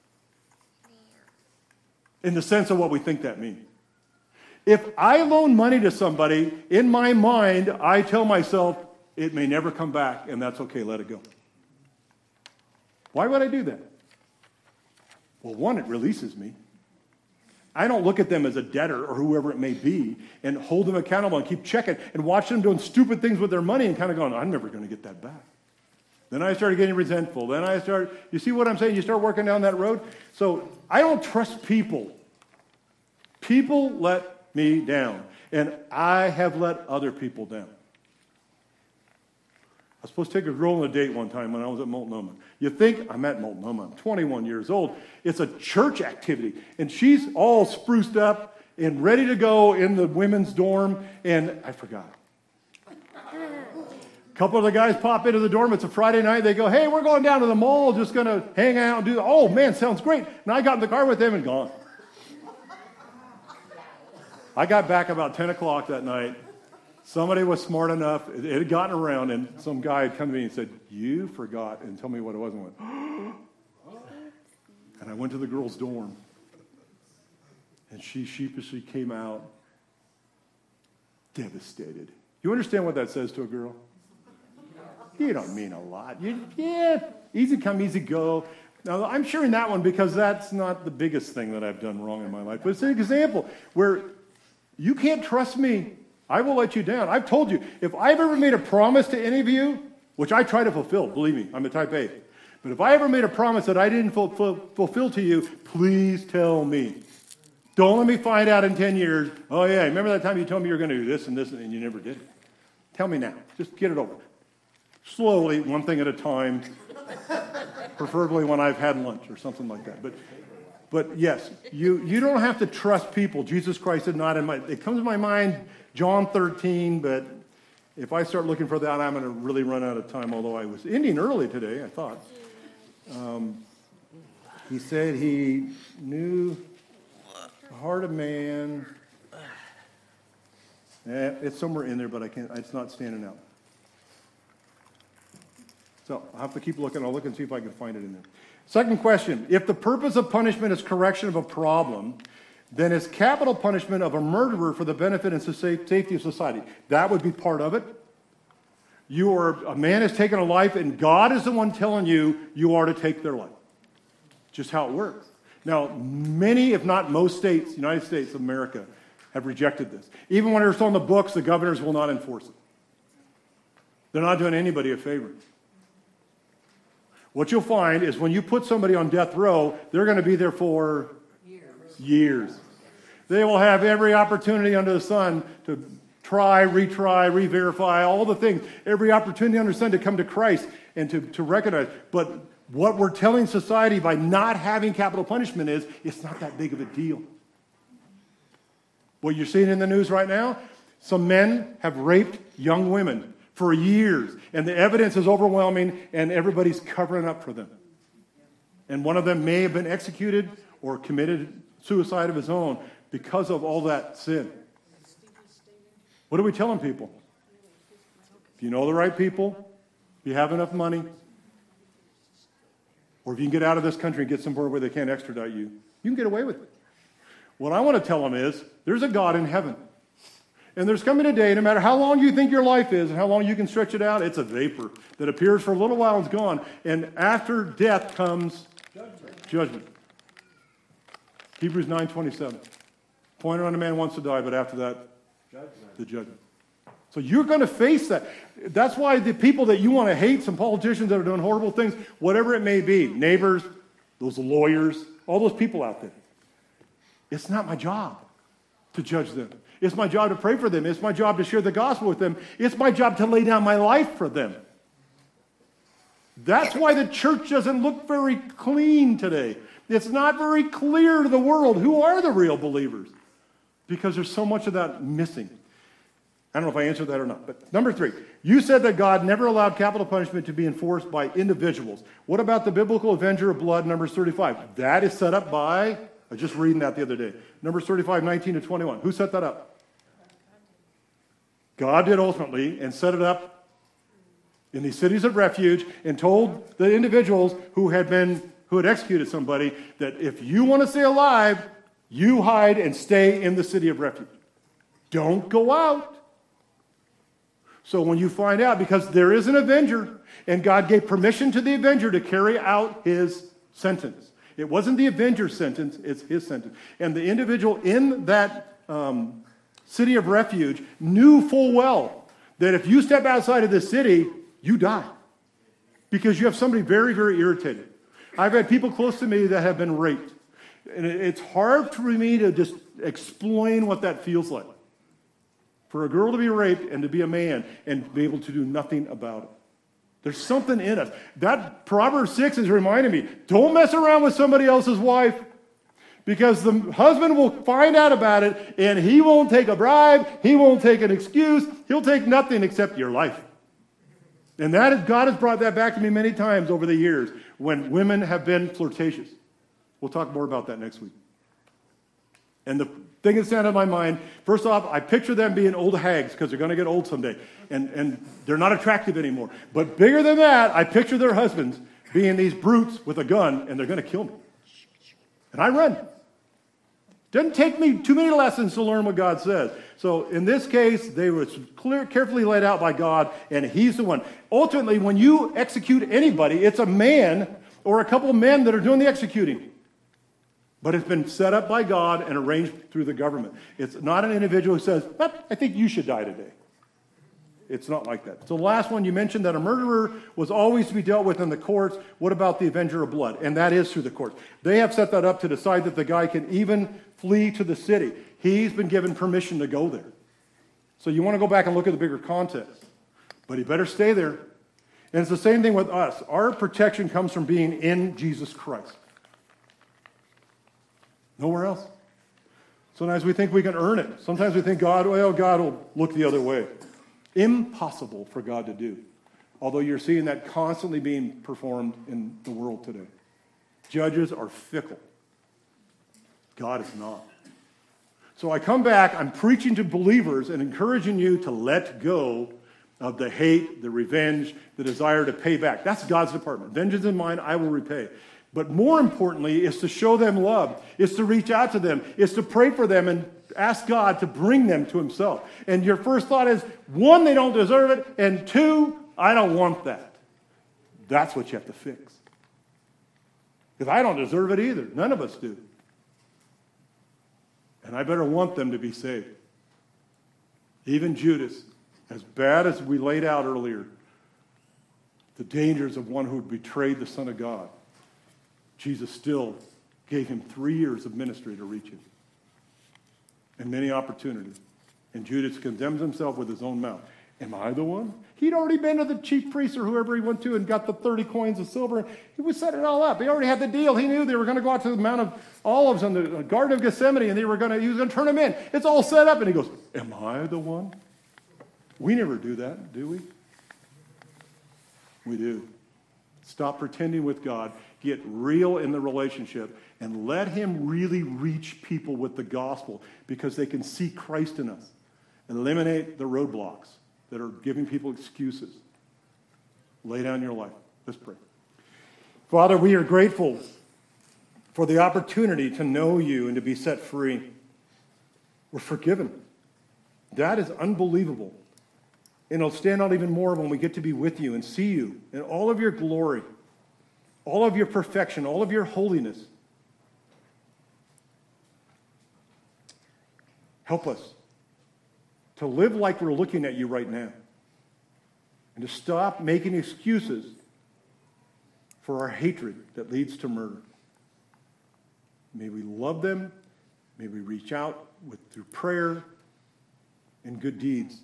In the sense of what we think that means. If I loan money to somebody, in my mind, I tell myself, it may never come back, and that's okay, let it go. Why would I do that? Well, one, it releases me. I don't look at them as a debtor or whoever it may be and hold them accountable and keep checking and watch them doing stupid things with their money and kind of going, I'm never going to get that back. Then I started getting resentful. Then I started, you see what I'm saying? You start working down that road. So I don't trust people. People let me down. And I have let other people down. I was supposed to take a girl on a date one time when I was at Multnomah. You think, I'm at Multnomah, I'm twenty-one years old. It's a church activity. And she's all spruced up and ready to go in the women's dorm. And I forgot. A couple of the guys pop into the dorm. It's a Friday night. They go, hey, we're going down to the mall, just going to hang out and do, oh, man, sounds great. And I got in the car with them and gone. I got back about ten o'clock that night. Somebody was smart enough. It had gotten around, and some guy had come to me and said, you forgot, and tell me what it was. And I went, and I went to the girl's dorm. And she sheepishly came out devastated. You understand what that says to a girl? You don't mean a lot. You, yeah, easy come, easy go. Now, I'm sharing that one because that's not the biggest thing that I've done wrong in my life. But it's an example where you can't trust me. I will let you down. I've told you, if I've ever made a promise to any of you, which I try to fulfill, believe me, I'm a type A. But if I ever made a promise that I didn't fulfill, fulfill to you, please tell me. Don't let me find out in ten years, oh yeah, remember that time you told me you were going to do this and this and you never did? Tell me now. Just get it over. Slowly, one thing at a time, preferably when I've had lunch or something like that. But But yes, you, you don't have to trust people. Jesus Christ did not in my, it comes to my mind, John thirteen, but if I start looking for that, I'm going to really run out of time, although I was ending early today, I thought. Um, he said he knew the heart of man. Eh, it's somewhere in there, but I can't, it's not standing out. So I'll have to keep looking. I'll look and see if I can find it in there. Second question. If the purpose of punishment is correction of a problem, then is capital punishment of a murderer for the benefit and safety of society? That would be part of it. You are, a man has taken a life, and God is the one telling you you are to take their life. Just how it works. Now, many, if not most states, United States of America, have rejected this. Even when it's on the books, the governors will not enforce it. They're not doing anybody a favor. What you'll find is when you put somebody on death row, they're going to be there for years. years. They will have every opportunity under the sun to try, retry, re-verify, all the things. Every opportunity under the sun to come to Christ and to, to recognize. But what we're telling society by not having capital punishment is it's not that big of a deal. What you're seeing in the news right now, some men have raped young women for years, and the evidence is overwhelming, and everybody's covering up for them. And one of them may have been executed or committed suicide of his own because of all that sin. What are we telling people? If you know the right people, if you have enough money, or if you can get out of this country and get somewhere where they can't extradite you, you can get away with it. What I want to tell them is, there's a God in heaven. And there's coming a day, no matter how long you think your life is and how long you can stretch it out, it's a vapor that appears for a little while and is gone. And after death comes judgment. judgment. Hebrews nine twenty-seven. Appointed unto man wants to die, but after that, judgment. the judgment. So you're going to face that. That's why the people that you want to hate, some politicians that are doing horrible things, whatever it may be, neighbors, those lawyers, all those people out there. It's not my job to judge them. It's my job to pray for them. It's my job to share the gospel with them. It's my job to lay down my life for them. That's why the church doesn't look very clean today. It's not very clear to the world who are the real believers because there's so much of that missing. I don't know if I answered that or not. But number three, you said that God never allowed capital punishment to be enforced by individuals. What about the biblical avenger of blood, Numbers thirty-five? That is set up by, I was just reading that the other day, Numbers thirty-five, nineteen to twenty-one. Who set that up? God did ultimately, and set it up in these cities of refuge and told the individuals who had been, who had executed somebody that if you want to stay alive, you hide and stay in the city of refuge. Don't go out. So when you find out, because there is an avenger, and God gave permission to the avenger to carry out his sentence. It wasn't the avenger's sentence, it's his sentence. And the individual in that um, city of refuge knew full well that if you step outside of the city, you die. Because you have somebody very, very irritated. I've had people close to me that have been raped. And it's hard for me to just explain what that feels like. For a girl to be raped and to be a man and be able to do nothing about it. There's something in us. That Proverbs six is reminding me, don't mess around with somebody else's wife. Because the husband will find out about it, and he won't take a bribe, he won't take an excuse, he'll take nothing except your life. And that is, God has brought that back to me many times over the years when women have been flirtatious. We'll talk more about that next week. And the thing that's out of my mind, first off, I picture them being old hags because they're going to get old someday. And, and they're not attractive anymore. But bigger than that, I picture their husbands being these brutes with a gun, and they're going to kill me. And I run. Doesn't take me too many lessons to learn what God says. So in this case, they were clear, carefully laid out by God, and he's the one. Ultimately, when you execute anybody, it's a man or a couple of men that are doing the executing. But it's been set up by God and arranged through the government. It's not an individual who says, but I think you should die today. It's not like that. So the last one, you mentioned that a murderer was always to be dealt with in the courts. What about the avenger of blood? And that is through the courts. They have set that up to decide that the guy can even flee to the city. He's been given permission to go there. So you want to go back and look at the bigger context. But he better stay there. And it's the same thing with us. Our protection comes from being in Jesus Christ. Nowhere else. Sometimes we think we can earn it. Sometimes we think God, well, God will look the other way. Impossible for God to do. Although you're seeing that constantly being performed in the world today. Judges are fickle. God is not. So I come back, I'm preaching to believers and encouraging you to let go of the hate, the revenge, the desire to pay back. That's God's department. Vengeance is mine, I will repay. But more importantly, is to show them love, is to reach out to them, is to pray for them and ask God to bring them to himself. And your first thought is, one, they don't deserve it, and two, I don't want that. That's what you have to fix. Because I don't deserve it either. None of us do. And I better want them to be saved. Even Judas, as bad as we laid out earlier, the dangers of one who had betrayed the Son of God, Jesus still gave him three years of ministry to reach him. And many opportunities. And Judas condemns himself with his own mouth. Am I the one? He'd already been to the chief priest or whoever he went to and got the thirty coins of silver. He was setting it all up. He already had the deal. He knew they were going to go out to the Mount of Olives and the Garden of Gethsemane, and they were going to, he was going to turn him in. It's all set up. And he goes, am I the one? We never do that, do we? We do. Stop pretending with God. Get real in the relationship and let him really reach people with the gospel because they can see Christ in us. Eliminate the roadblocks that are giving people excuses. Lay down your life. Let's pray. Father, we are grateful for the opportunity to know you and to be set free. We're forgiven. That is unbelievable. And it'll stand out even more when we get to be with you and see you in all of your glory, all of your perfection, all of your holiness. Help us to live like we're looking at you right now and to stop making excuses for our hatred that leads to murder. May we love them. May we reach out with, through prayer and good deeds.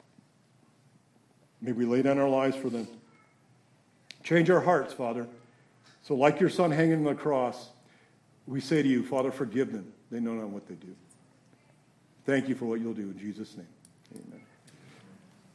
May we lay down our lives for them. Change our hearts, Father. So like your Son hanging on the cross, we say to you, Father, forgive them. They know not what they do. Thank you for what you'll do in Jesus' name. Amen.